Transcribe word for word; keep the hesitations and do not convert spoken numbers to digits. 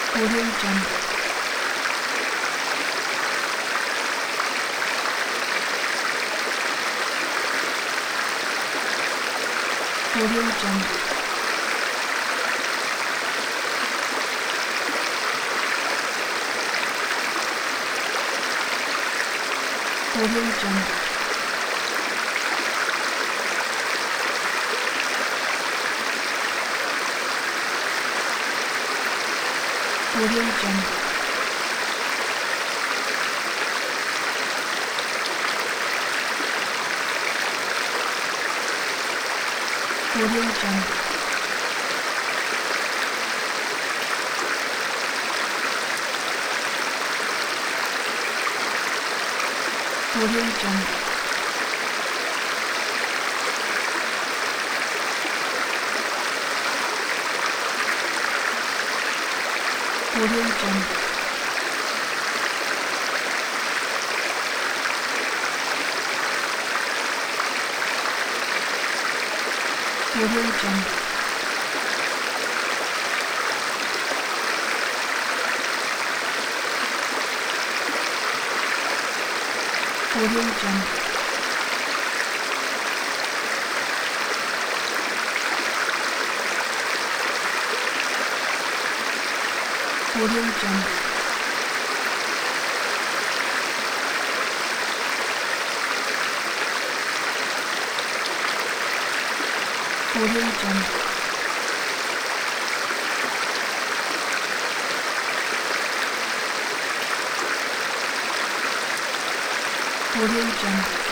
Audio Jungle. Audio Jungle. Audio Jungle. Audio Jungle. Audio Jungle. Audio Jungle. Audio Jungle. Audio Jungle. Audio Jungle. Audio Jungle. Audio Jungle. Audio Jungle.